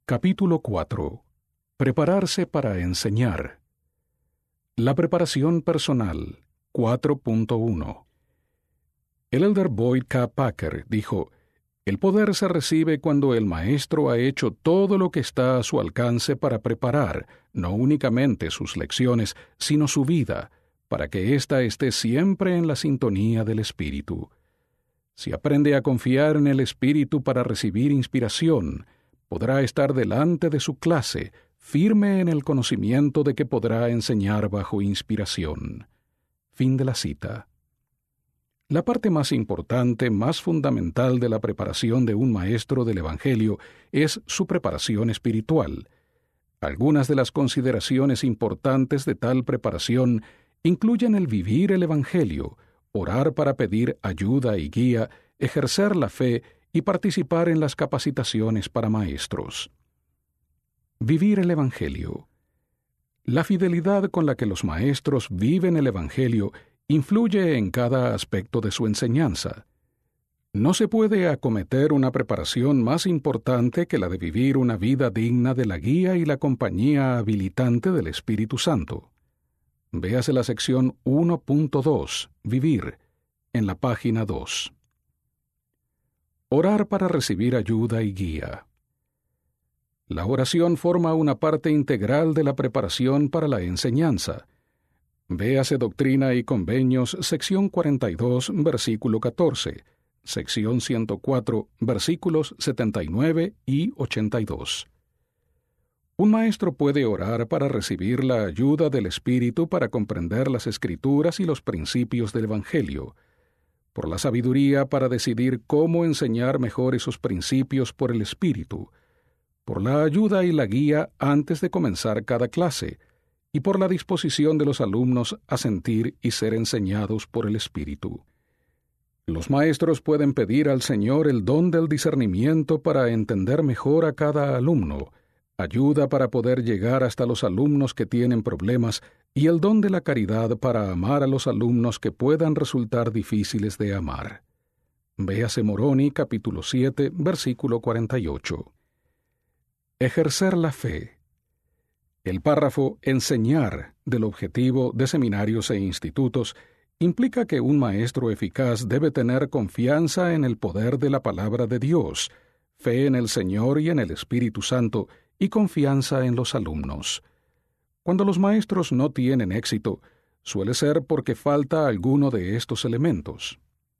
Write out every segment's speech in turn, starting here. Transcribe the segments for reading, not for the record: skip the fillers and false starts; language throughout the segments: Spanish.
Capítulo 4. Prepararse para enseñar. La preparación personal. 4.1. El elder Boyd K. Packer dijo: «El poder se recibe cuando el maestro ha hecho todo lo que está a su alcance para preparar, no únicamente sus lecciones, sino su vida, para que ésta esté siempre en la sintonía del Espíritu. Si aprende a confiar en el Espíritu para recibir inspiración, podrá estar delante de su clase, firme en el conocimiento de que podrá enseñar bajo inspiración». Fin de la cita. La parte más importante, más fundamental de la preparación de un maestro del Evangelio es su preparación espiritual. Algunas de las consideraciones importantes de tal preparación incluyen el vivir el Evangelio, orar para pedir ayuda y guía, ejercer la fe y participar en las capacitaciones para maestros. Vivir el Evangelio. La fidelidad con la que los maestros viven el Evangelio influye en cada aspecto de su enseñanza. No se puede acometer una preparación más importante que la de vivir una vida digna de la guía y la compañía habilitante del Espíritu Santo. Véase la sección 1.2, Vivir, en la página 2. Orar para recibir ayuda y guía. La oración forma una parte integral de la preparación para la enseñanza. Véase Doctrina y Convenios, sección 42, versículo 14, sección 104, versículos 79 y 82. Un maestro puede orar para recibir la ayuda del Espíritu para comprender las Escrituras y los principios del Evangelio, por la sabiduría para decidir cómo enseñar mejor esos principios por el Espíritu, por la ayuda y la guía antes de comenzar cada clase, y por la disposición de los alumnos a sentir y ser enseñados por el Espíritu. Los maestros pueden pedir al Señor el don del discernimiento para entender mejor a cada alumno, ayuda para poder llegar hasta los alumnos que tienen problemas y el don de la caridad para amar a los alumnos que puedan resultar difíciles de amar. Véase Moroni, capítulo 7, versículo 48. Ejercer la fe. El párrafo «enseñar» del objetivo de seminarios e institutos implica que un maestro eficaz debe tener confianza en el poder de la palabra de Dios, fe en el Señor y en el Espíritu Santo, y confianza en los alumnos. Cuando los maestros no tienen éxito, suele ser porque falta alguno de estos elementos.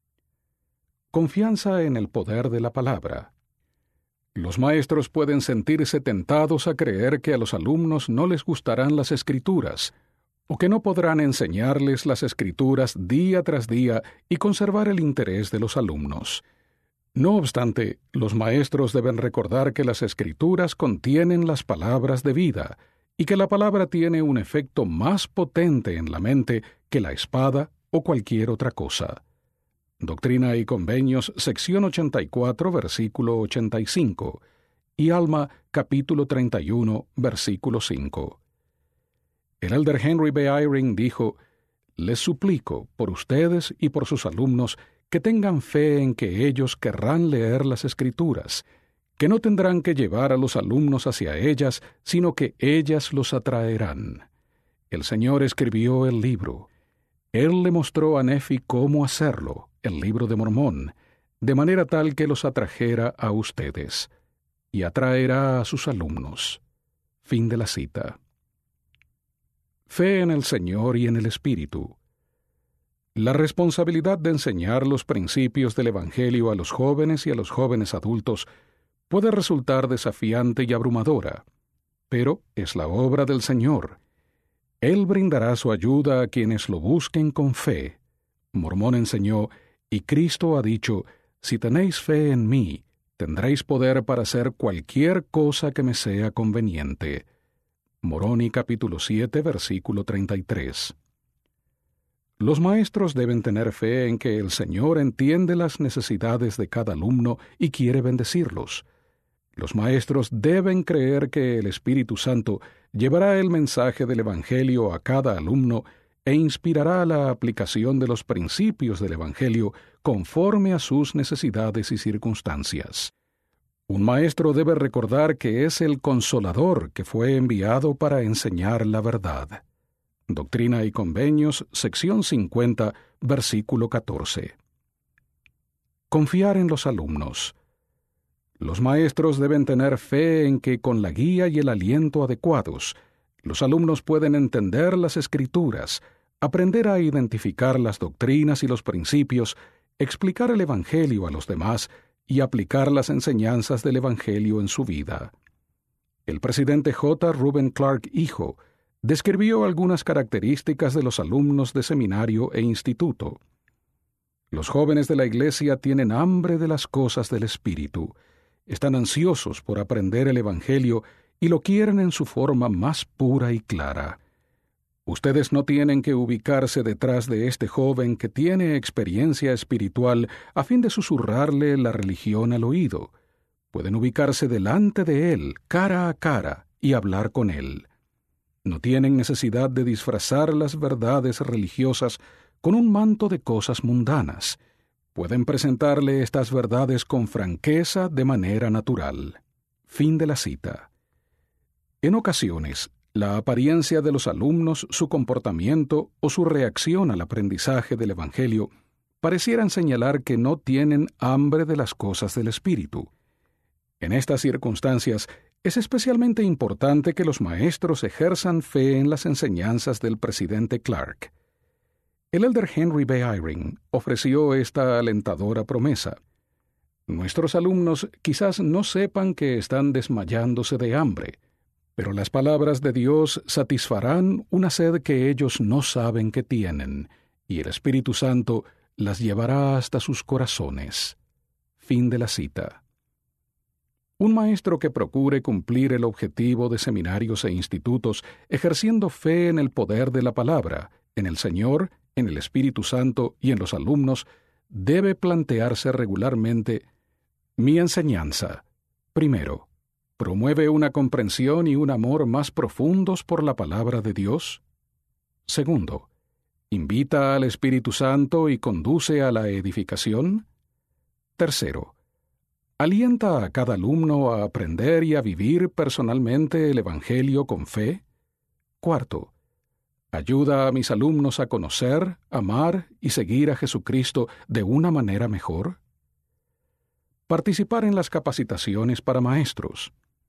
Confianza en el poder de la palabra. Los maestros pueden sentirse tentados a creer que a los alumnos no les gustarán las Escrituras, o que no podrán enseñarles las Escrituras día tras día y conservar el interés de los alumnos. No obstante, los maestros deben recordar que las Escrituras contienen las palabras de vida, y que la palabra tiene un efecto más potente en la mente que la espada o cualquier otra cosa. Doctrina y Convenios, sección 84, versículo 85, y Alma, capítulo 31, versículo 5. El elder Henry B. Eyring dijo: «Les suplico, por ustedes y por sus alumnos, que tengan fe en que ellos querrán leer las Escrituras, que no tendrán que llevar a los alumnos hacia ellas, sino que ellas los atraerán. El Señor escribió el libro. Él le mostró a Nefi cómo hacerlo, el libro de Mormón, de manera tal que los atrajera a ustedes, y atraerá a sus alumnos». Fin de la cita. Fe en el Señor y en el Espíritu. La responsabilidad de enseñar los principios del Evangelio a los jóvenes y a los jóvenes adultos puede resultar desafiante y abrumadora, pero es la obra del Señor. Él brindará su ayuda a quienes lo busquen con fe. Mormón enseñó: «Y Cristo ha dicho: si tenéis fe en mí, tendréis poder para hacer cualquier cosa que me sea conveniente». Moroni, capítulo 7, versículo 33. Los maestros deben tener fe en que el Señor entiende las necesidades de cada alumno y quiere bendecirlos. Los maestros deben creer que el Espíritu Santo llevará el mensaje del Evangelio a cada alumno e inspirará la aplicación de los principios del Evangelio conforme a sus necesidades y circunstancias. Un maestro debe recordar que es el Consolador que fue enviado para enseñar la verdad. Doctrina y Convenios, sección 50, versículo 14. Confiar en los alumnos. Los maestros deben tener fe en que con la guía y el aliento adecuados, los alumnos pueden entender las Escrituras, aprender a identificar las doctrinas y los principios, explicar el Evangelio a los demás y aplicar las enseñanzas del Evangelio en su vida. El presidente J. Reuben Clark, hijo, describió algunas características de los alumnos de seminario e instituto. Los jóvenes de la Iglesia tienen hambre de las cosas del Espíritu, están ansiosos por aprender el Evangelio y lo quieren en su forma más pura y clara. Ustedes no tienen que ubicarse detrás de este joven que tiene experiencia espiritual a fin de susurrarle la religión al oído. Pueden ubicarse delante de él, cara a cara, y hablar con él. No tienen necesidad de disfrazar las verdades religiosas con un manto de cosas mundanas. Pueden presentarle estas verdades con franqueza de manera natural. Fin de la cita. En ocasiones, la apariencia de los alumnos, su comportamiento o su reacción al aprendizaje del Evangelio parecieran señalar que no tienen hambre de las cosas del Espíritu. En estas circunstancias, es especialmente importante que los maestros ejerzan fe en las enseñanzas del presidente Clark. El elder Henry B. Eyring ofreció esta alentadora promesa. Nuestros alumnos quizás no sepan que están desmayándose de hambre, pero las palabras de Dios satisfarán una sed que ellos no saben que tienen, y el Espíritu Santo las llevará hasta sus corazones. Fin de la cita. Un maestro que procure cumplir el objetivo de seminarios e institutos ejerciendo fe en el poder de la palabra, en el Señor, en el Espíritu Santo y en los alumnos, debe plantearse regularmente: mi enseñanza, primero, ¿promueve una comprensión y un amor más profundos por la palabra de Dios? Segundo, ¿invita al Espíritu Santo y conduce a la edificación? Tercero, ¿alienta a cada alumno a aprender y a vivir personalmente el Evangelio con fe? Cuarto, ¿ayuda a mis alumnos a conocer, amar y seguir a Jesucristo de una manera mejor? Participar en las capacitaciones para maestros.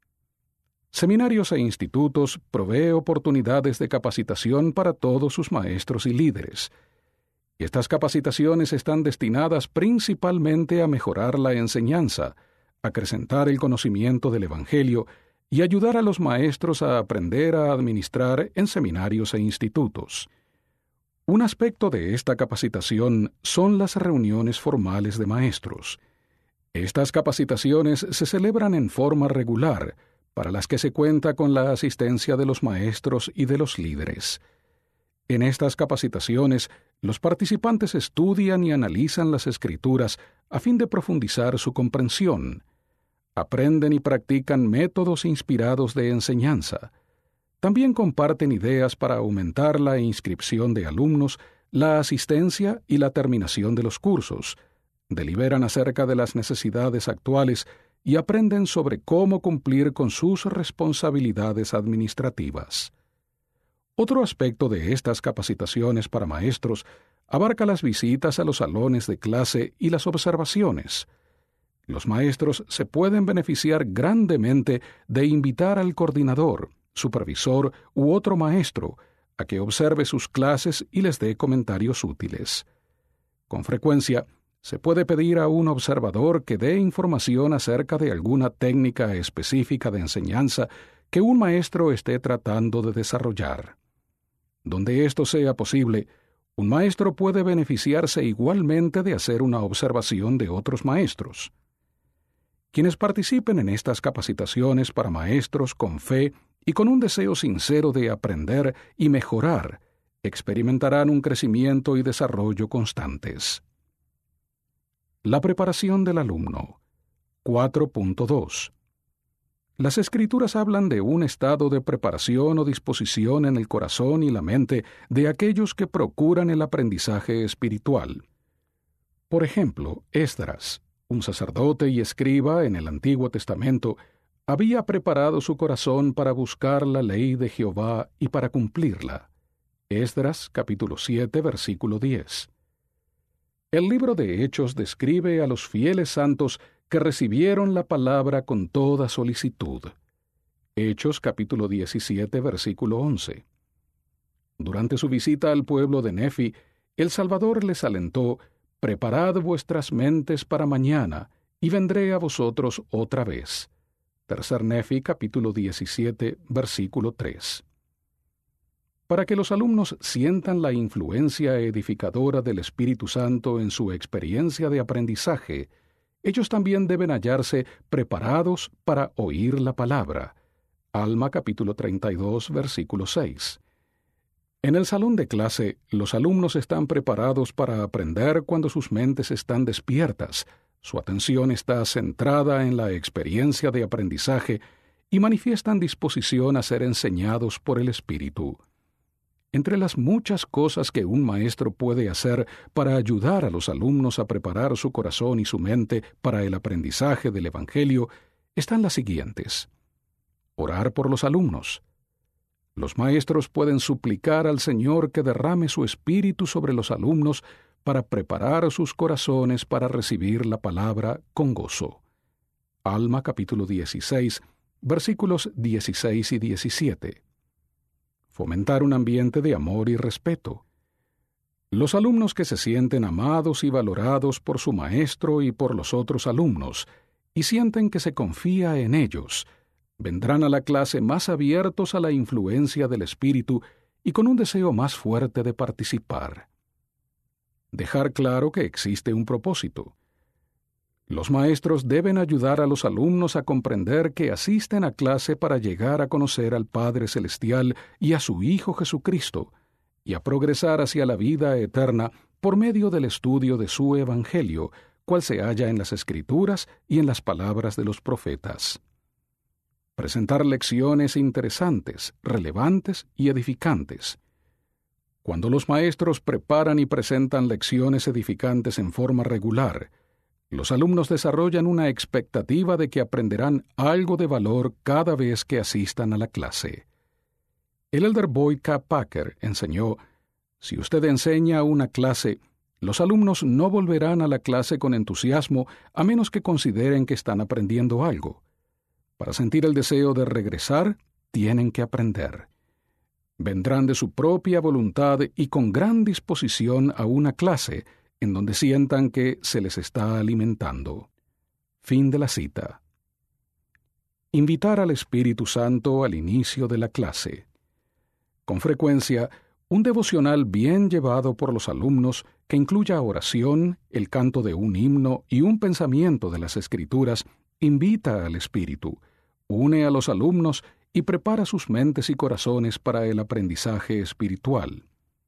Seminarios e institutos provee oportunidades de capacitación para todos sus maestros y líderes. Estas capacitaciones están destinadas principalmente a mejorar la enseñanza, acrecentar el conocimiento del Evangelio y ayudar a los maestros a aprender a administrar en seminarios e institutos. Un aspecto de esta capacitación son las reuniones formales de maestros. Estas capacitaciones se celebran en forma regular, para las que se cuenta con la asistencia de los maestros y de los líderes. En estas capacitaciones, los participantes estudian y analizan las Escrituras a fin de profundizar su comprensión. Aprenden y practican métodos inspirados de enseñanza. También comparten ideas para aumentar la inscripción de alumnos, la asistencia y la terminación de los cursos. Deliberan acerca de las necesidades actuales y aprenden sobre cómo cumplir con sus responsabilidades administrativas. Otro aspecto de estas capacitaciones para maestros abarca las visitas a los salones de clase y las observaciones. Los maestros se pueden beneficiar grandemente de invitar al coordinador, supervisor u otro maestro a que observe sus clases y les dé comentarios útiles. Con frecuencia, se puede pedir a un observador que dé información acerca de alguna técnica específica de enseñanza que un maestro esté tratando de desarrollar. Donde esto sea posible, un maestro puede beneficiarse igualmente de hacer una observación de otros maestros. Quienes participen en estas capacitaciones para maestros con fe y con un deseo sincero de aprender y mejorar, experimentarán un crecimiento y desarrollo constantes. La preparación del alumno. 4.2. Las Escrituras hablan de un estado de preparación o disposición en el corazón y la mente de aquellos que procuran el aprendizaje espiritual. Por ejemplo, Esdras, un sacerdote y escriba en el Antiguo Testamento, había preparado su corazón para buscar la ley de Jehová y para cumplirla. Esdras, capítulo 7, versículo 10. El libro de Hechos describe a los fieles santos que recibieron la palabra con toda solicitud. Hechos, capítulo 17, versículo 11. Durante su visita al pueblo de Nefi, el Salvador les alentó: «Preparad vuestras mentes para mañana, y vendré a vosotros otra vez». Tercer Nefi, capítulo 17, versículo 3. Para que los alumnos sientan la influencia edificadora del Espíritu Santo en su experiencia de aprendizaje, ellos también deben hallarse preparados para oír la palabra. Alma, capítulo 32, versículo 6. En el salón de clase, los alumnos están preparados para aprender cuando sus mentes están despiertas, su atención está centrada en la experiencia de aprendizaje y manifiestan disposición a ser enseñados por el Espíritu. Entre las muchas cosas que un maestro puede hacer para ayudar a los alumnos a preparar su corazón y su mente para el aprendizaje del Evangelio, están las siguientes: orar por los alumnos. Los maestros pueden suplicar al Señor que derrame su espíritu sobre los alumnos para preparar sus corazones para recibir la palabra con gozo. Alma, capítulo 16, versículos 16 y 17. Fomentar un ambiente de amor y respeto. Los alumnos que se sienten amados y valorados por su maestro y por los otros alumnos, y sienten que se confía en ellos, vendrán a la clase más abiertos a la influencia del Espíritu y con un deseo más fuerte de participar. Dejar claro que existe un propósito. Los maestros deben ayudar a los alumnos a comprender que asisten a clase para llegar a conocer al Padre Celestial y a su Hijo Jesucristo, y a progresar hacia la vida eterna por medio del estudio de su Evangelio, cual se halla en las Escrituras y en las palabras de los profetas. Presentar lecciones interesantes, relevantes y edificantes. Cuando los maestros preparan y presentan lecciones edificantes en forma regular, los alumnos desarrollan una expectativa de que aprenderán algo de valor cada vez que asistan a la clase. El elder Boyd K. Packer enseñó: si usted enseña una clase, los alumnos no volverán a la clase con entusiasmo a menos que consideren que están aprendiendo algo. Para sentir el deseo de regresar, tienen que aprender. Vendrán de su propia voluntad y con gran disposición a una clase en donde sientan que se les está alimentando. Fin de la cita. Invitar al Espíritu Santo al inicio de la clase. Con frecuencia, un devocional bien llevado por los alumnos, que incluya oración, el canto de un himno y un pensamiento de las Escrituras, invita al Espíritu, une a los alumnos y prepara sus mentes y corazones para el aprendizaje espiritual.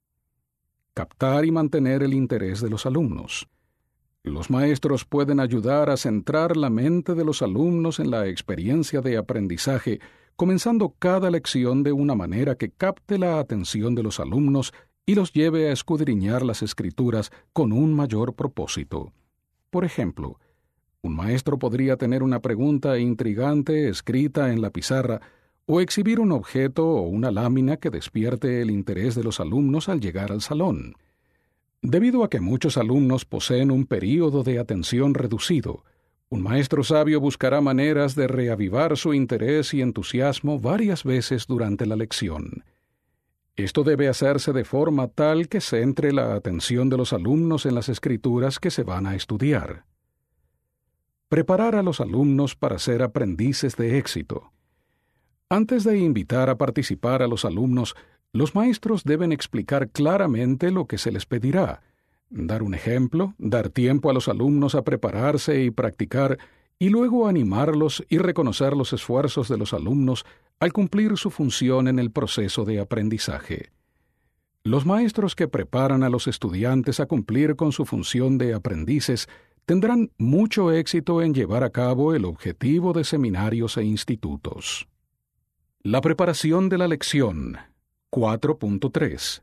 Captar y mantener el interés de los alumnos. Los maestros pueden ayudar a centrar la mente de los alumnos en la experiencia de aprendizaje, comenzando cada lección de una manera que capte la atención de los alumnos y los lleve a escudriñar las Escrituras con un mayor propósito. Por ejemplo, un maestro podría tener una pregunta intrigante escrita en la pizarra o exhibir un objeto o una lámina que despierte el interés de los alumnos al llegar al salón. Debido a que muchos alumnos poseen un período de atención reducido, un maestro sabio buscará maneras de reavivar su interés y entusiasmo varias veces durante la lección. Esto debe hacerse de forma tal que centre la atención de los alumnos en las Escrituras que se van a estudiar. Preparar a los alumnos para ser aprendices de éxito. Antes de invitar a participar a los alumnos, los maestros deben explicar claramente lo que se les pedirá, dar un ejemplo, dar tiempo a los alumnos a prepararse y practicar, y luego animarlos y reconocer los esfuerzos de los alumnos al cumplir su función en el proceso de aprendizaje. Los maestros que preparan a los estudiantes a cumplir con su función de aprendices tendrán mucho éxito en llevar a cabo el objetivo de seminarios e institutos. La preparación de la lección. 4.3.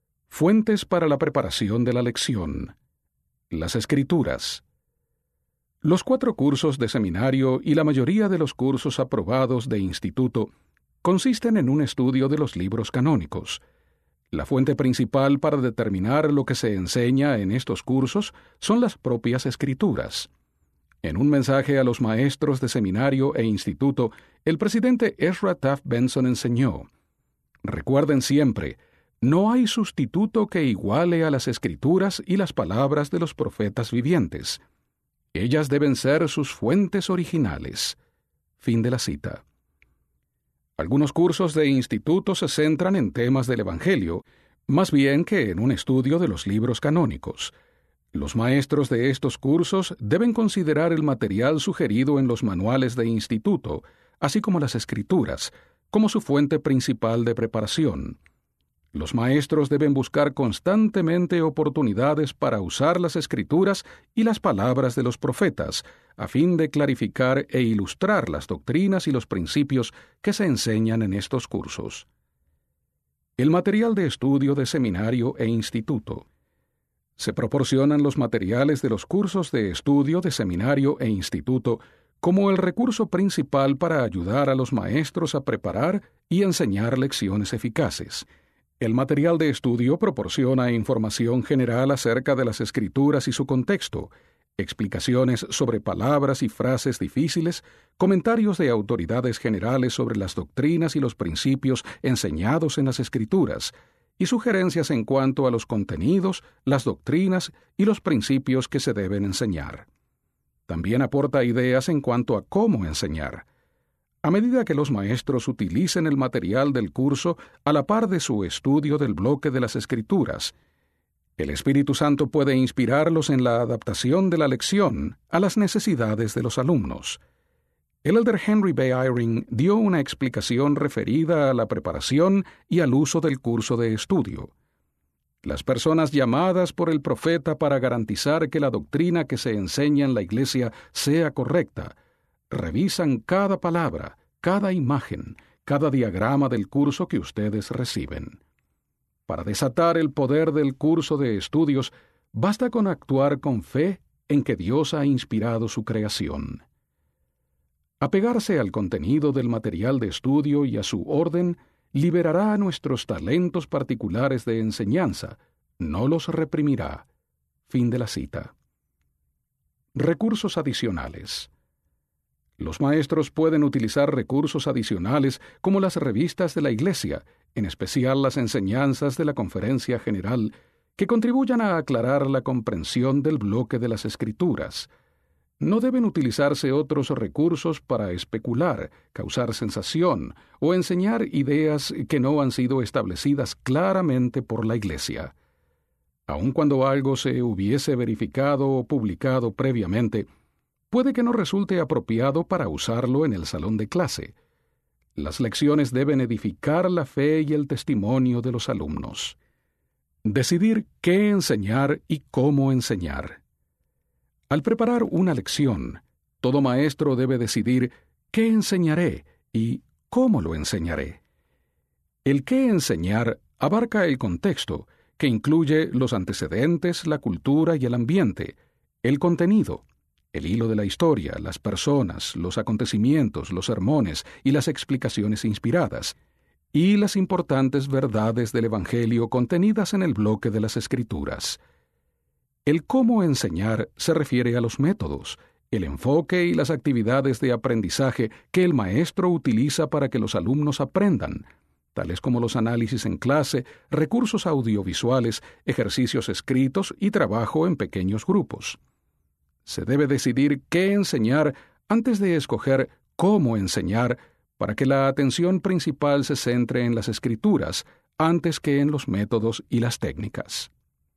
Fuentes para la preparación de la lección. Las Escrituras. Los 4 cursos de seminario y la mayoría de los cursos aprobados de instituto consisten en un estudio de los libros canónicos. La fuente principal para determinar lo que se enseña en estos cursos son las propias Escrituras. En un mensaje a los maestros de seminario e instituto, el presidente Ezra Taft Benson enseñó: recuerden siempre, no hay sustituto que iguale a las Escrituras y las palabras de los profetas vivientes. Ellas deben ser sus fuentes originales. Fin de la cita. Algunos cursos de instituto se centran en temas del Evangelio, más bien que en un estudio de los libros canónicos. Los maestros de estos cursos deben considerar el material sugerido en los manuales de instituto, así como las Escrituras, como su fuente principal de preparación. Los maestros deben buscar constantemente oportunidades para usar las Escrituras y las palabras de los profetas, a fin de clarificar e ilustrar las doctrinas y los principios que se enseñan en estos cursos. El material de estudio de seminario e instituto. Se proporcionan los materiales de los cursos de estudio de seminario e instituto como el recurso principal para ayudar a los maestros a preparar y enseñar lecciones eficaces. El material de estudio proporciona información general acerca de las Escrituras y su contexto, explicaciones sobre palabras y frases difíciles, comentarios de autoridades generales sobre las doctrinas y los principios enseñados en las Escrituras, y sugerencias en cuanto a los contenidos, las doctrinas y los principios que se deben enseñar. También aporta ideas en cuanto a cómo enseñar. A medida que los maestros utilicen el material del curso a la par de su estudio del bloque de las Escrituras, el Espíritu Santo puede inspirarlos en la adaptación de la lección a las necesidades de los alumnos. El elder Henry B. Eyring dio una explicación referida a la preparación y al uso del curso de estudio. Las personas llamadas por el profeta para garantizar que la doctrina que se enseña en la iglesia sea correcta, revisan cada palabra, cada imagen, cada diagrama del curso que ustedes reciben. Para desatar el poder del curso de estudios, basta con actuar con fe en que Dios ha inspirado su creación. Apegarse al contenido del material de estudio y a su orden liberará nuestros talentos particulares de enseñanza, no los reprimirá. Fin de la cita. Recursos adicionales. Los maestros pueden utilizar recursos adicionales como las revistas de la Iglesia, en especial las enseñanzas de la Conferencia General, que contribuyan a aclarar la comprensión del bloque de las Escrituras. No deben utilizarse otros recursos para especular, causar sensación o enseñar ideas que no han sido establecidas claramente por la Iglesia. Aun cuando algo se hubiese verificado o publicado previamente, puede que no resulte apropiado para usarlo en el salón de clase. Las lecciones deben edificar la fe y el testimonio de los alumnos. Decidir qué enseñar y cómo enseñar. Al preparar una lección, todo maestro debe decidir qué enseñaré y cómo lo enseñaré. El qué enseñar abarca el contexto, que incluye los antecedentes, la cultura y el ambiente, el contenido, el hilo de la historia, las personas, los acontecimientos, los sermones y las explicaciones inspiradas, y las importantes verdades del Evangelio contenidas en el bloque de las Escrituras. El cómo enseñar se refiere a los métodos, el enfoque y las actividades de aprendizaje que el maestro utiliza para que los alumnos aprendan, tales como los análisis en clase, recursos audiovisuales, ejercicios escritos y trabajo en pequeños grupos. Se debe decidir qué enseñar antes de escoger cómo enseñar para que la atención principal se centre en las Escrituras antes que en los métodos y las técnicas.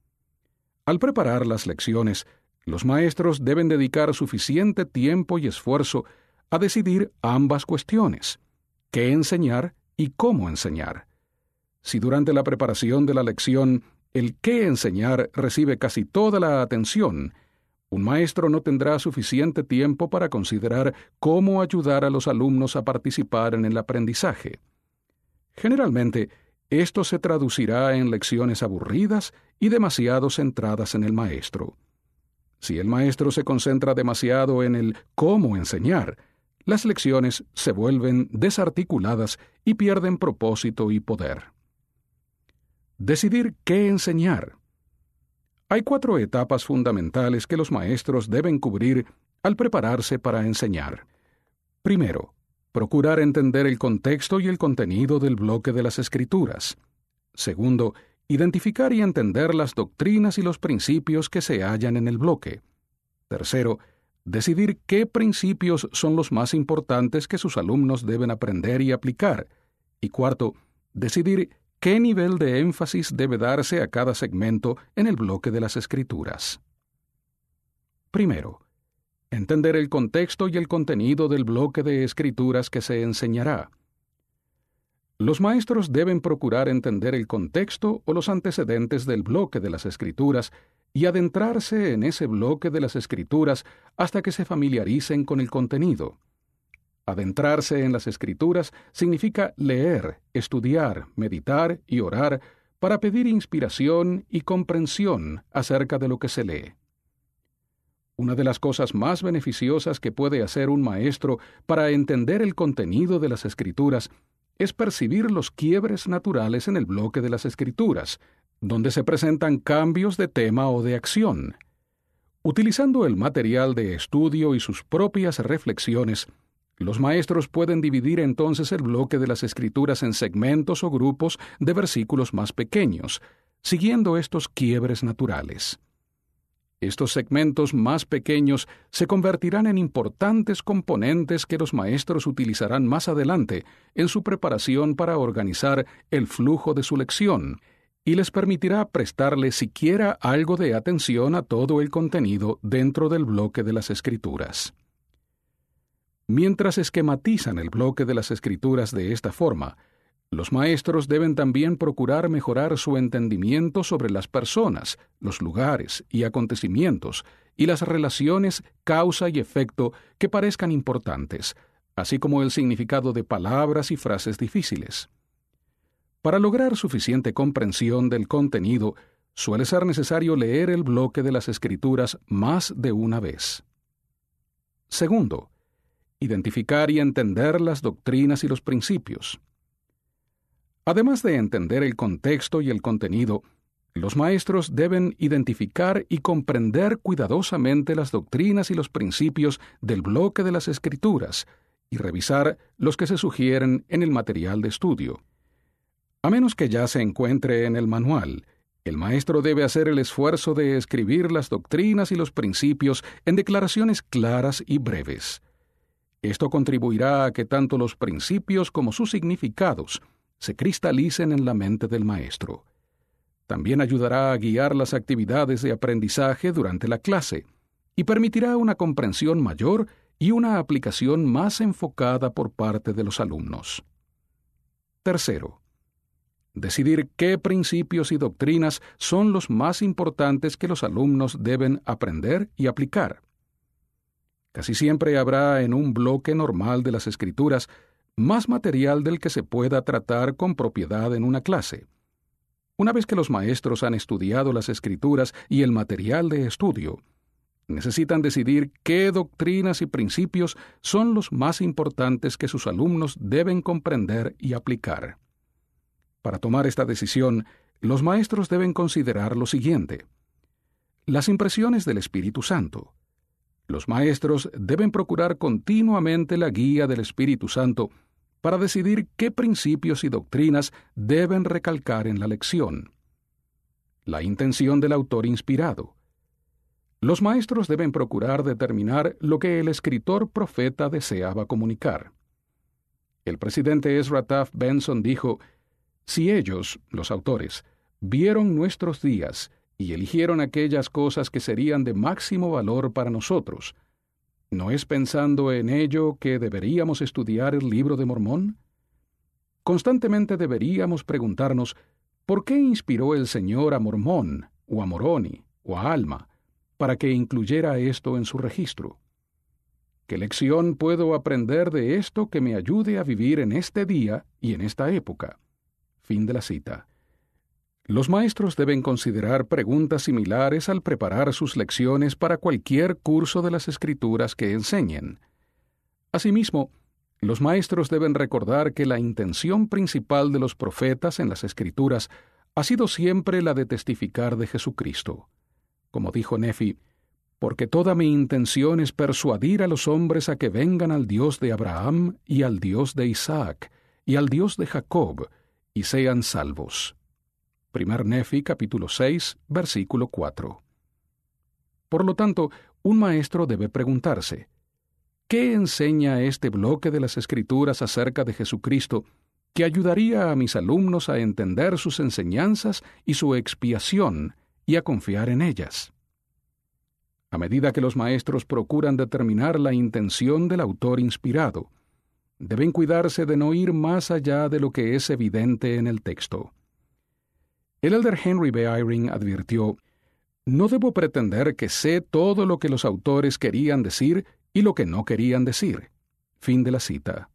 Al preparar las lecciones, los maestros deben dedicar suficiente tiempo y esfuerzo a decidir ambas cuestiones: qué enseñar y cómo enseñar. Si durante la preparación de la lección el qué enseñar recibe casi toda la atención, un maestro no tendrá suficiente tiempo para considerar cómo ayudar a los alumnos a participar en el aprendizaje. Generalmente, esto se traducirá en lecciones aburridas y demasiado centradas en el maestro. Si el maestro se concentra demasiado en el cómo enseñar, las lecciones se vuelven desarticuladas y pierden propósito y poder. Decidir qué enseñar. Hay 4 etapas fundamentales que los maestros deben cubrir al prepararse para enseñar. Primero, procurar entender el contexto y el contenido del bloque de las Escrituras. Segundo, identificar y entender las doctrinas y los principios que se hallan en el bloque. Tercero, decidir qué principios son los más importantes que sus alumnos deben aprender y aplicar. Y cuarto, decidir qué nivel de énfasis debe darse a cada segmento en el bloque de las Escrituras. Primero, entender el contexto y el contenido del bloque de Escrituras que se enseñará. Los maestros deben procurar entender el contexto o los antecedentes del bloque de las Escrituras y adentrarse en ese bloque de las Escrituras hasta que se familiaricen con el contenido. Adentrarse en las Escrituras significa leer, estudiar, meditar y orar para pedir inspiración y comprensión acerca de lo que se lee. Una de las cosas más beneficiosas que puede hacer un maestro para entender el contenido de las Escrituras es percibir los quiebres naturales en el bloque de las Escrituras, donde se presentan cambios de tema o de acción. Utilizando el material de estudio y sus propias reflexiones, los maestros pueden dividir entonces el bloque de las Escrituras en segmentos o grupos de versículos más pequeños, siguiendo estos quiebres naturales. Estos segmentos más pequeños se convertirán en importantes componentes que los maestros utilizarán más adelante en su preparación para organizar el flujo de su lección, y les permitirá prestarle siquiera algo de atención a todo el contenido dentro del bloque de las Escrituras. Mientras esquematizan el bloque de las Escrituras de esta forma, los maestros deben también procurar mejorar su entendimiento sobre las personas, los lugares y acontecimientos, y las relaciones causa y efecto que parezcan importantes, así como el significado de palabras y frases difíciles. Para lograr suficiente comprensión del contenido, suele ser necesario leer el bloque de las Escrituras más de una vez. Segundo, identificar y entender las doctrinas y los principios. Además de entender el contexto y el contenido, los maestros deben identificar y comprender cuidadosamente las doctrinas y los principios del bloque de las Escrituras y revisar los que se sugieren en el material de estudio. A menos que ya se encuentre en el manual, el maestro debe hacer el esfuerzo de escribir las doctrinas y los principios en declaraciones claras y breves. Esto contribuirá a que tanto los principios como sus significados se cristalicen en la mente del maestro. También ayudará a guiar las actividades de aprendizaje durante la clase y permitirá una comprensión mayor y una aplicación más enfocada por parte de los alumnos. Tercero, decidir qué principios y doctrinas son los más importantes que los alumnos deben aprender y aplicar. Casi siempre habrá en un bloque normal de las Escrituras más material del que se pueda tratar con propiedad en una clase. Una vez que los maestros han estudiado las Escrituras y el material de estudio, necesitan decidir qué doctrinas y principios son los más importantes que sus alumnos deben comprender y aplicar. Para tomar esta decisión, los maestros deben considerar lo siguiente: las impresiones del Espíritu Santo. Los maestros deben procurar continuamente la guía del Espíritu Santo para decidir qué principios y doctrinas deben recalcar en la lección. La intención del autor inspirado. Los maestros deben procurar determinar lo que el escritor profeta deseaba comunicar. El presidente Ezra Taft Benson dijo: «Si ellos, los autores, vieron nuestros días y eligieron aquellas cosas que serían de máximo valor para nosotros, ¿no es pensando en ello que deberíamos estudiar el Libro de Mormón? Constantemente deberíamos preguntarnos ¿por qué inspiró el Señor a Mormón, o a Moroni, o a Alma, para que incluyera esto en su registro? ¿Qué lección puedo aprender de esto que me ayude a vivir en este día y en esta época?» Fin de la cita. Los maestros deben considerar preguntas similares al preparar sus lecciones para cualquier curso de las Escrituras que enseñen. Asimismo, los maestros deben recordar que la intención principal de los profetas en las Escrituras ha sido siempre la de testificar de Jesucristo. Como dijo Nefi, porque toda mi intención es persuadir a los hombres a que vengan al Dios de Abraham y al Dios de Isaac y al Dios de Jacob, y sean salvos. 1 Nefi capítulo 6, versículo 4. Por lo tanto, un maestro debe preguntarse, ¿qué enseña este bloque de las Escrituras acerca de Jesucristo que ayudaría a mis alumnos a entender sus enseñanzas y su expiación y a confiar en ellas? A medida que los maestros procuran determinar la intención del autor inspirado, deben cuidarse de no ir más allá de lo que es evidente en el texto. El elder Henry B. Eyring advirtió, «No debo pretender que sé todo lo que los autores querían decir y lo que no querían decir». Fin de la cita.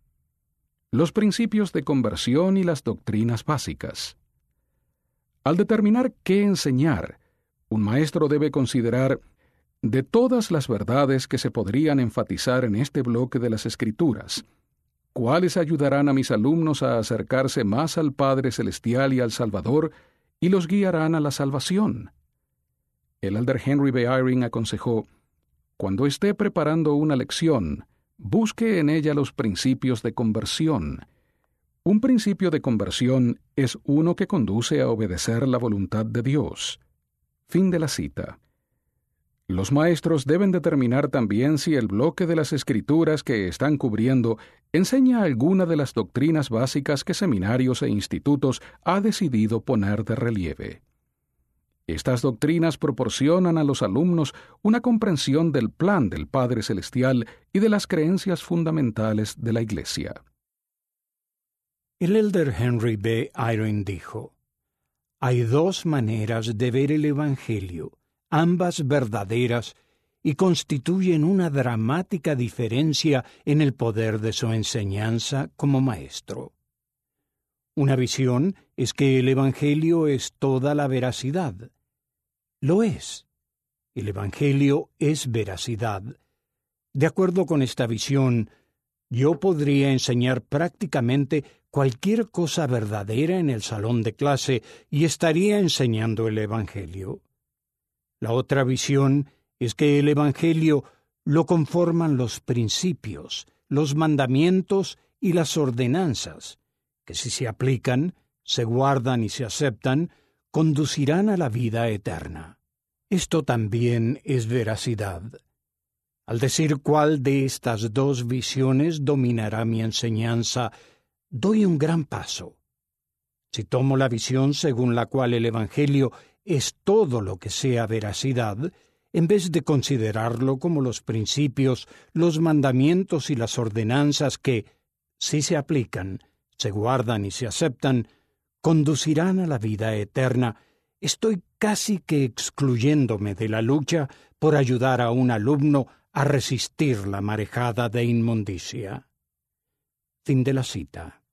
Los principios de conversión y las doctrinas básicas. Al determinar qué enseñar, un maestro debe considerar, de todas las verdades que se podrían enfatizar en este bloque de las Escrituras, ¿cuáles ayudarán a mis alumnos a acercarse más al Padre Celestial y al Salvador y los guiarán a la salvación? El elder Henry B. Eyring aconsejó, cuando esté preparando una lección, busque en ella los principios de conversión. Un principio de conversión es uno que conduce a obedecer la voluntad de Dios. Fin de la cita. Los maestros deben determinar también si el bloque de las Escrituras que están cubriendo enseña alguna de las doctrinas básicas que seminarios e institutos ha decidido poner de relieve. Estas doctrinas proporcionan a los alumnos una comprensión del plan del Padre Celestial y de las creencias fundamentales de la Iglesia. El elder Henry B. Eyring dijo, «Hay dos maneras de ver el Evangelio, ambas verdaderas, y constituyen una dramática diferencia en el poder de su enseñanza como maestro. Una visión es que el Evangelio es toda la veracidad. Lo es. El Evangelio es veracidad. De acuerdo con esta visión, yo podría enseñar prácticamente cualquier cosa verdadera en el salón de clase y estaría enseñando el Evangelio. La otra visión es que el Evangelio lo conforman los principios, los mandamientos y las ordenanzas, que si se aplican, se guardan y se aceptan, conducirán a la vida eterna. Esto también es veracidad. Al decir cuál de estas dos visiones dominará mi enseñanza, doy un gran paso. Si tomo la visión según la cual el Evangelio es todo lo que sea veracidad, en vez de considerarlo como los principios, los mandamientos y las ordenanzas que, si se aplican, se guardan y se aceptan, conducirán a la vida eterna, estoy casi que excluyéndome de la lucha por ayudar a un alumno a resistir la marejada de inmundicia. Fin de la cita.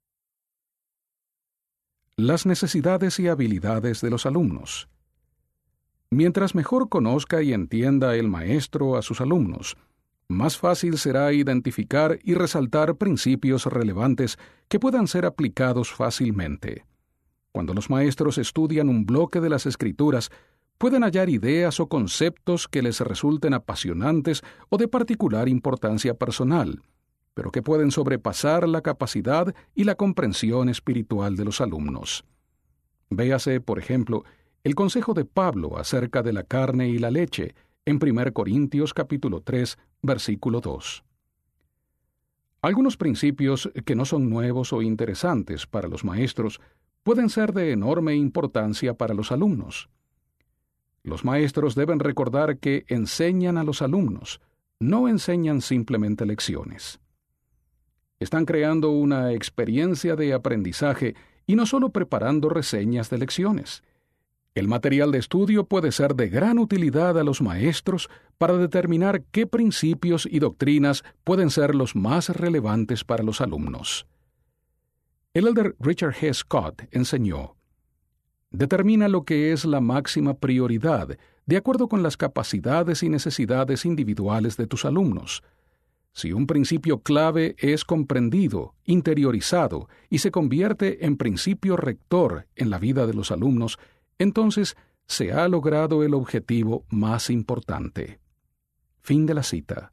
Las necesidades y habilidades de los alumnos. Mientras mejor conozca y entienda el maestro a sus alumnos, más fácil será identificar y resaltar principios relevantes que puedan ser aplicados fácilmente. Cuando los maestros estudian un bloque de las Escrituras, pueden hallar ideas o conceptos que les resulten apasionantes o de particular importancia personal, pero que pueden sobrepasar la capacidad y la comprensión espiritual de los alumnos. Véase, por ejemplo, el consejo de Pablo acerca de la carne y la leche en 1 Corintios capítulo 3, versículo 2. Algunos principios que no son nuevos o interesantes para los maestros pueden ser de enorme importancia para los alumnos. Los maestros deben recordar que enseñan a los alumnos, no enseñan simplemente lecciones. Están creando una experiencia de aprendizaje y no solo preparando reseñas de lecciones. El material de estudio puede ser de gran utilidad a los maestros para determinar qué principios y doctrinas pueden ser los más relevantes para los alumnos. El elder Richard G. Scott enseñó: Determina lo que es la máxima prioridad, de acuerdo con las capacidades y necesidades individuales de tus alumnos. Si un principio clave es comprendido, interiorizado y se convierte en principio rector en la vida de los alumnos, entonces se ha logrado el objetivo más importante. Fin de la cita.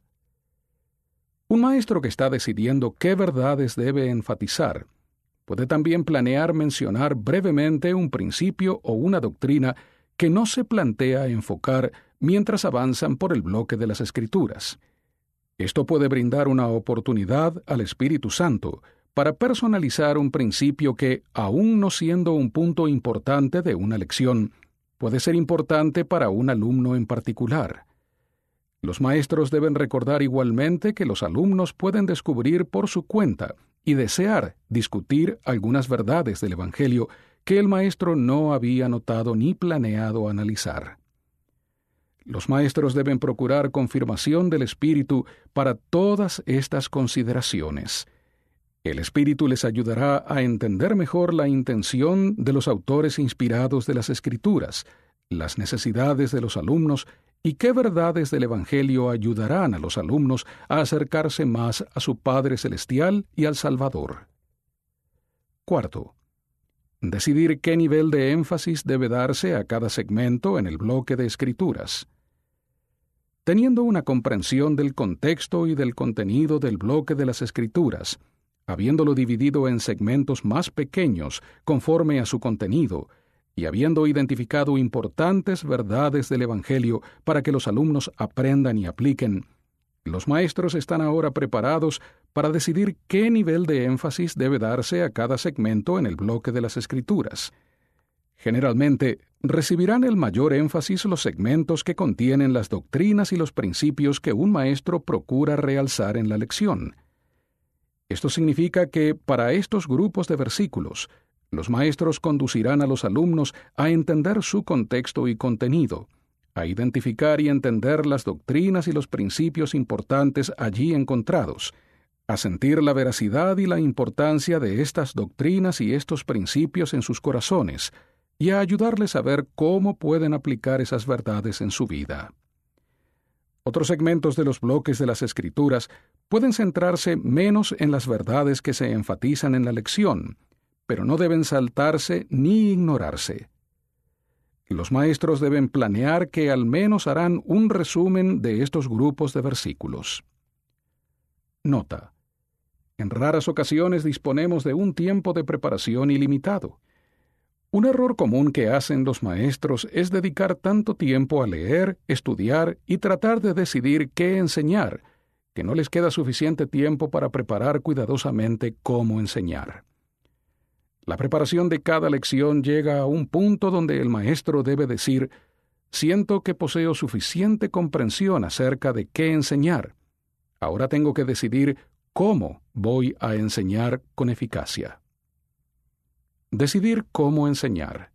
Un maestro que está decidiendo qué verdades debe enfatizar puede también planear mencionar brevemente un principio o una doctrina que no se plantea enfocar mientras avanzan por el bloque de las Escrituras. Esto puede brindar una oportunidad al Espíritu Santo para personalizar un principio que, aun no siendo un punto importante de una lección, puede ser importante para un alumno en particular. Los maestros deben recordar igualmente que los alumnos pueden descubrir por su cuenta y desear discutir algunas verdades del Evangelio que el maestro no había notado ni planeado analizar. Los maestros deben procurar confirmación del Espíritu para todas estas consideraciones. El Espíritu les ayudará a entender mejor la intención de los autores inspirados de las Escrituras, las necesidades de los alumnos y qué verdades del Evangelio ayudarán a los alumnos a acercarse más a su Padre Celestial y al Salvador. Cuarto, decidir qué nivel de énfasis debe darse a cada segmento en el bloque de Escrituras. Teniendo una comprensión del contexto y del contenido del bloque de las Escrituras, habiéndolo dividido en segmentos más pequeños conforme a su contenido, y habiendo identificado importantes verdades del Evangelio para que los alumnos aprendan y apliquen, los maestros están ahora preparados para decidir qué nivel de énfasis debe darse a cada segmento en el bloque de las Escrituras. Generalmente, recibirán el mayor énfasis los segmentos que contienen las doctrinas y los principios que un maestro procura realzar en la lección. Esto significa que, para estos grupos de versículos, los maestros conducirán a los alumnos a entender su contexto y contenido, a identificar y entender las doctrinas y los principios importantes allí encontrados, a sentir la veracidad y la importancia de estas doctrinas y estos principios en sus corazones, y a ayudarles a ver cómo pueden aplicar esas verdades en su vida. Otros segmentos de los bloques de las Escrituras pueden centrarse menos en las verdades que se enfatizan en la lección, pero no deben saltarse ni ignorarse. Los maestros deben planear que al menos harán un resumen de estos grupos de versículos. Nota: en raras ocasiones disponemos de un tiempo de preparación ilimitado. Un error común que hacen los maestros es dedicar tanto tiempo a leer, estudiar y tratar de decidir qué enseñar, que no les queda suficiente tiempo para preparar cuidadosamente cómo enseñar. La preparación de cada lección llega a un punto donde el maestro debe decir: siento que poseo suficiente comprensión acerca de qué enseñar. Ahora tengo que decidir cómo voy a enseñar con eficacia. Decidir cómo enseñar.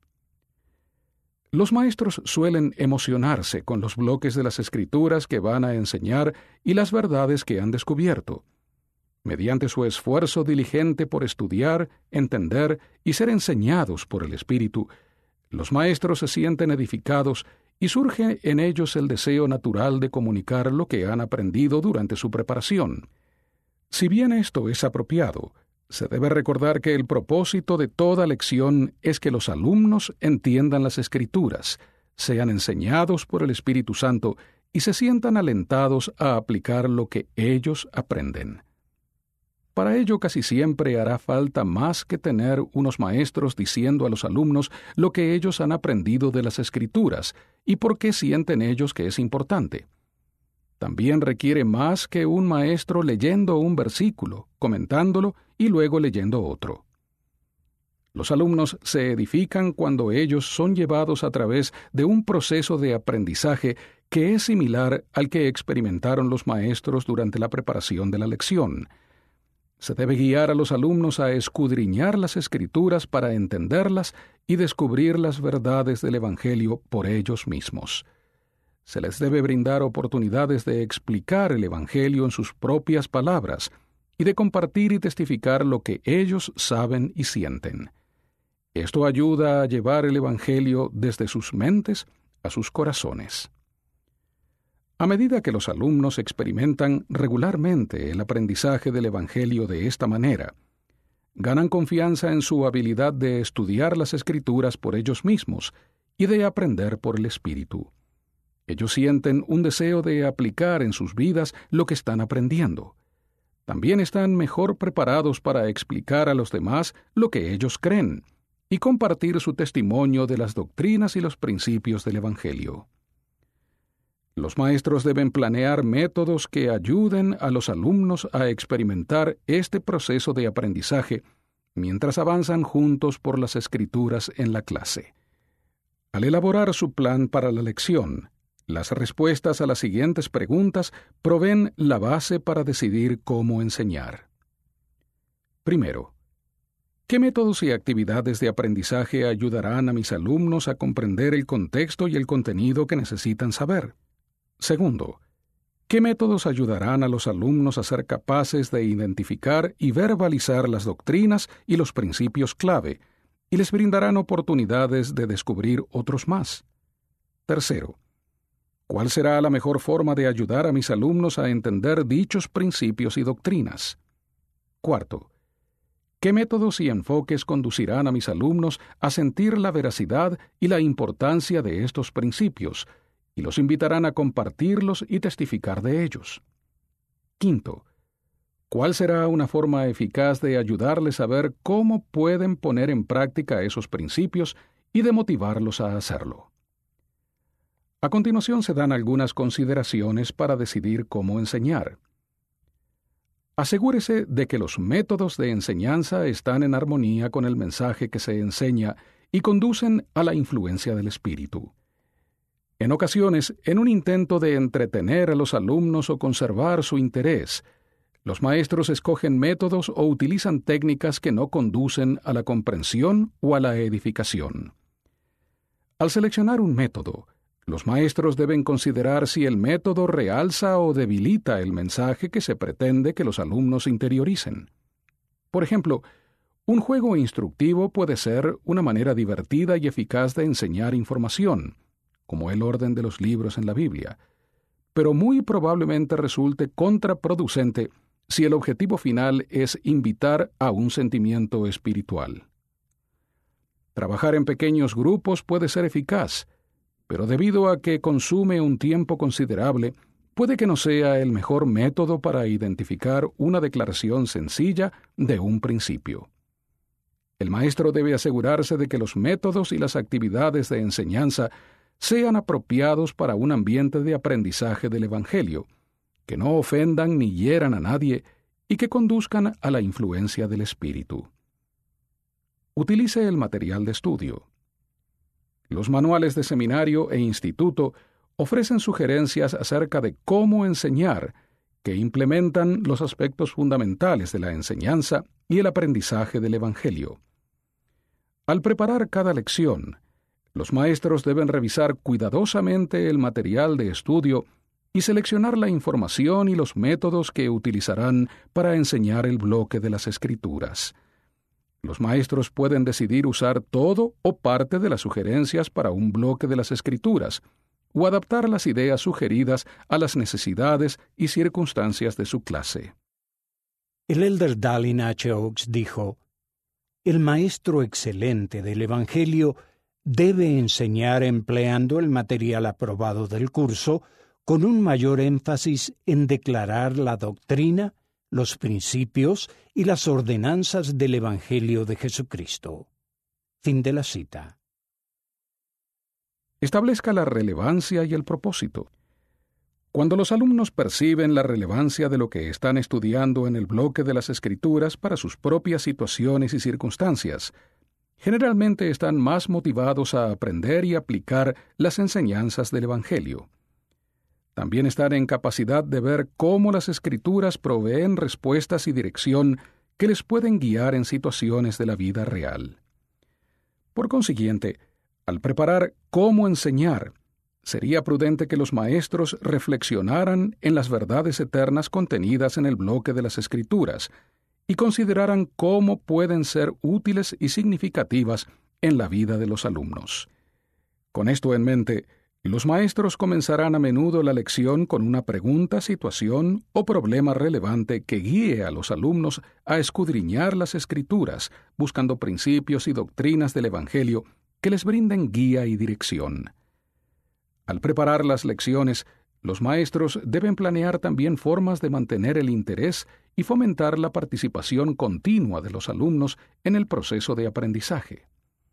Los maestros suelen emocionarse con los bloques de las Escrituras que van a enseñar y las verdades que han descubierto. Mediante su esfuerzo diligente por estudiar, entender y ser enseñados por el Espíritu, los maestros se sienten edificados y surge en ellos el deseo natural de comunicar lo que han aprendido durante su preparación. Si bien esto es apropiado, se debe recordar que el propósito de toda lección es que los alumnos entiendan las Escrituras, sean enseñados por el Espíritu Santo y se sientan alentados a aplicar lo que ellos aprenden. Para ello casi siempre hará falta más que tener unos maestros diciendo a los alumnos lo que ellos han aprendido de las Escrituras y por qué sienten ellos que es importante. También requiere más que un maestro leyendo un versículo, comentándolo y luego leyendo otro. Los alumnos se edifican cuando ellos son llevados a través de un proceso de aprendizaje que es similar al que experimentaron los maestros durante la preparación de la lección. Se debe guiar a los alumnos a escudriñar las Escrituras para entenderlas y descubrir las verdades del Evangelio por ellos mismos. Se les debe brindar oportunidades de explicar el Evangelio en sus propias palabras y de compartir y testificar lo que ellos saben y sienten. Esto ayuda a llevar el Evangelio desde sus mentes a sus corazones. A medida que los alumnos experimentan regularmente el aprendizaje del Evangelio de esta manera, ganan confianza en su habilidad de estudiar las Escrituras por ellos mismos y de aprender por el Espíritu. Ellos sienten un deseo de aplicar en sus vidas lo que están aprendiendo. También están mejor preparados para explicar a los demás lo que ellos creen y compartir su testimonio de las doctrinas y los principios del Evangelio. Los maestros deben planear métodos que ayuden a los alumnos a experimentar este proceso de aprendizaje mientras avanzan juntos por las Escrituras en la clase. Al elaborar su plan para la lección, las respuestas a las siguientes preguntas proveen la base para decidir cómo enseñar. Primero, ¿qué métodos y actividades de aprendizaje ayudarán a mis alumnos a comprender el contexto y el contenido que necesitan saber? Segundo, ¿qué métodos ayudarán a los alumnos a ser capaces de identificar y verbalizar las doctrinas y los principios clave, y les brindarán oportunidades de descubrir otros más? Tercero, ¿cuál será la mejor forma de ayudar a mis alumnos a entender dichos principios y doctrinas? Cuarto, ¿qué métodos y enfoques conducirán a mis alumnos a sentir la veracidad y la importancia de estos principios, y los invitarán a compartirlos y testificar de ellos? Quinto, ¿cuál será una forma eficaz de ayudarles a ver cómo pueden poner en práctica esos principios y de motivarlos a hacerlo? A continuación se dan algunas consideraciones para decidir cómo enseñar. Asegúrese de que los métodos de enseñanza están en armonía con el mensaje que se enseña y conducen a la influencia del Espíritu. En ocasiones, en un intento de entretener a los alumnos o conservar su interés, los maestros escogen métodos o utilizan técnicas que no conducen a la comprensión o a la edificación. Al seleccionar un método, los maestros deben considerar si el método realza o debilita el mensaje que se pretende que los alumnos interioricen. Por ejemplo, un juego instructivo puede ser una manera divertida y eficaz de enseñar información, como el orden de los libros en la Biblia, pero muy probablemente resulte contraproducente si el objetivo final es invitar a un sentimiento espiritual. Trabajar en pequeños grupos puede ser eficaz, pero debido a que consume un tiempo considerable, puede que no sea el mejor método para identificar una declaración sencilla de un principio. El maestro debe asegurarse de que los métodos y las actividades de enseñanza sean apropiados para un ambiente de aprendizaje del Evangelio, que no ofendan ni hieran a nadie y que conduzcan a la influencia del Espíritu. Utilice el material de estudio. Los manuales de seminario e instituto ofrecen sugerencias acerca de cómo enseñar, que implementan los aspectos fundamentales de la enseñanza y el aprendizaje del Evangelio. Al preparar cada lección, los maestros deben revisar cuidadosamente el material de estudio y seleccionar la información y los métodos que utilizarán para enseñar el bloque de las Escrituras. Los maestros pueden decidir usar todo o parte de las sugerencias para un bloque de las Escrituras, o adaptar las ideas sugeridas a las necesidades y circunstancias de su clase. El elder Dallin H. Oaks dijo: «El maestro excelente del Evangelio debe enseñar empleando el material aprobado del curso con un mayor énfasis en declarar la doctrina, los principios y las ordenanzas del Evangelio de Jesucristo». Fin de la cita. Establezca la relevancia y el propósito. Cuando los alumnos perciben la relevancia de lo que están estudiando en el bloque de las Escrituras para sus propias situaciones y circunstancias, generalmente están más motivados a aprender y aplicar las enseñanzas del Evangelio. También están en capacidad de ver cómo las Escrituras proveen respuestas y dirección que les pueden guiar en situaciones de la vida real. Por consiguiente, al preparar cómo enseñar, sería prudente que los maestros reflexionaran en las verdades eternas contenidas en el bloque de las Escrituras y consideraran cómo pueden ser útiles y significativas en la vida de los alumnos. Con esto en mente, los maestros comenzarán a menudo la lección con una pregunta, situación o problema relevante que guíe a los alumnos a escudriñar las Escrituras, buscando principios y doctrinas del Evangelio que les brinden guía y dirección. Al preparar las lecciones, los maestros deben planear también formas de mantener el interés y fomentar la participación continua de los alumnos en el proceso de aprendizaje.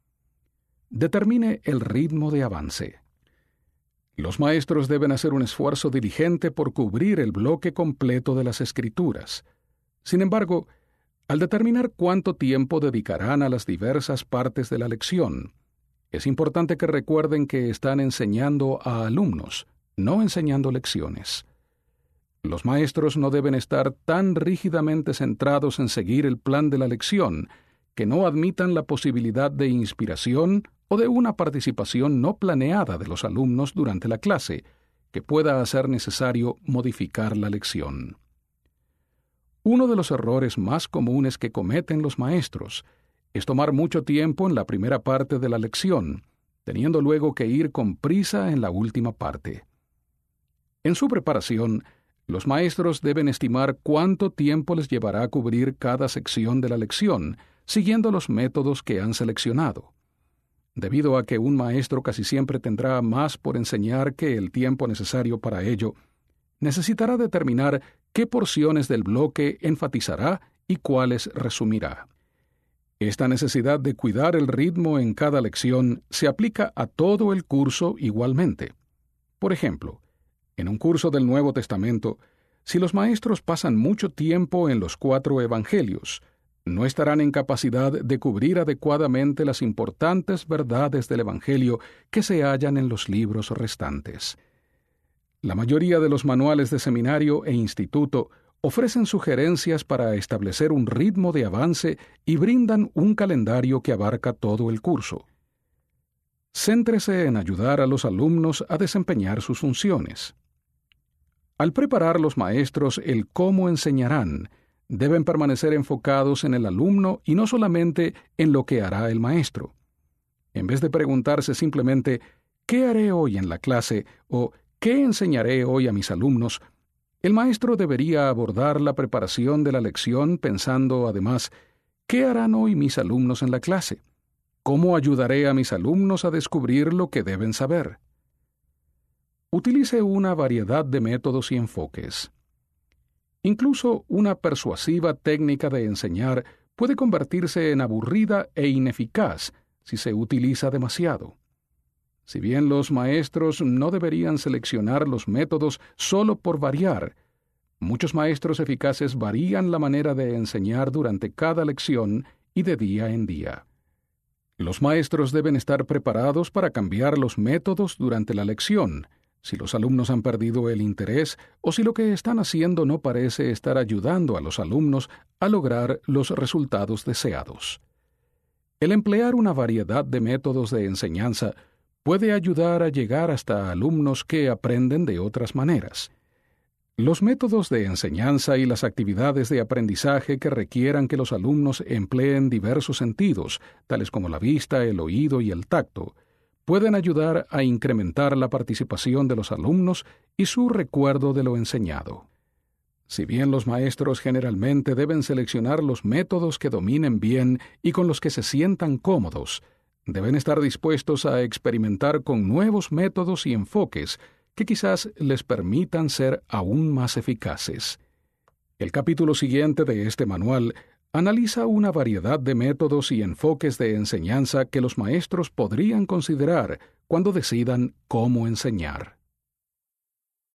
Determine el ritmo de avance. Los maestros deben hacer un esfuerzo diligente por cubrir el bloque completo de las Escrituras. Sin embargo, al determinar cuánto tiempo dedicarán a las diversas partes de la lección, es importante que recuerden que están enseñando a alumnos, no enseñando lecciones. Los maestros no deben estar tan rígidamente centrados en seguir el plan de la lección que no admitan la posibilidad de inspiración o de una participación no planeada de los alumnos durante la clase, que pueda hacer necesario modificar la lección. Uno de los errores más comunes que cometen los maestros es tomar mucho tiempo en la primera parte de la lección, teniendo luego que ir con prisa en la última parte. En su preparación, los maestros deben estimar cuánto tiempo les llevará a cubrir cada sección de la lección, siguiendo los métodos que han seleccionado. Debido a que un maestro casi siempre tendrá más por enseñar que el tiempo necesario para ello, necesitará determinar qué porciones del bloque enfatizará y cuáles resumirá. Esta necesidad de cuidar el ritmo en cada lección se aplica a todo el curso igualmente. Por ejemplo, en un curso del Nuevo Testamento, si los maestros pasan mucho tiempo en los 4 evangelios, no estarán en capacidad de cubrir adecuadamente las importantes verdades del Evangelio que se hallan en los libros restantes. La mayoría de los manuales de seminario e instituto ofrecen sugerencias para establecer un ritmo de avance y brindan un calendario que abarca todo el curso. Céntrese en ayudar a los alumnos a desempeñar sus funciones. Al preparar los maestros el cómo enseñarán, deben permanecer enfocados en el alumno y no solamente en lo que hará el maestro. En vez de preguntarse simplemente ¿qué haré hoy en la clase? O ¿qué enseñaré hoy a mis alumnos?, el maestro debería abordar la preparación de la lección pensando además ¿qué harán hoy mis alumnos en la clase? ¿Cómo ayudaré a mis alumnos a descubrir lo que deben saber? Utilice una variedad de métodos y enfoques. Incluso una persuasiva técnica de enseñar puede convertirse en aburrida e ineficaz si se utiliza demasiado. Si bien los maestros no deberían seleccionar los métodos solo por variar, muchos maestros eficaces varían la manera de enseñar durante cada lección y de día en día. Los maestros deben estar preparados para cambiar los métodos durante la lección, si los alumnos han perdido el interés o si lo que están haciendo no parece estar ayudando a los alumnos a lograr los resultados deseados. El emplear una variedad de métodos de enseñanza puede ayudar a llegar hasta alumnos que aprenden de otras maneras. Los métodos de enseñanza y las actividades de aprendizaje que requieran que los alumnos empleen diversos sentidos, tales como la vista, el oído y el tacto, pueden ayudar a incrementar la participación de los alumnos y su recuerdo de lo enseñado. Si bien los maestros generalmente deben seleccionar los métodos que dominen bien y con los que se sientan cómodos, deben estar dispuestos a experimentar con nuevos métodos y enfoques que quizás les permitan ser aún más eficaces. El capítulo siguiente de este manual analiza una variedad de métodos y enfoques de enseñanza que los maestros podrían considerar cuando decidan cómo enseñar.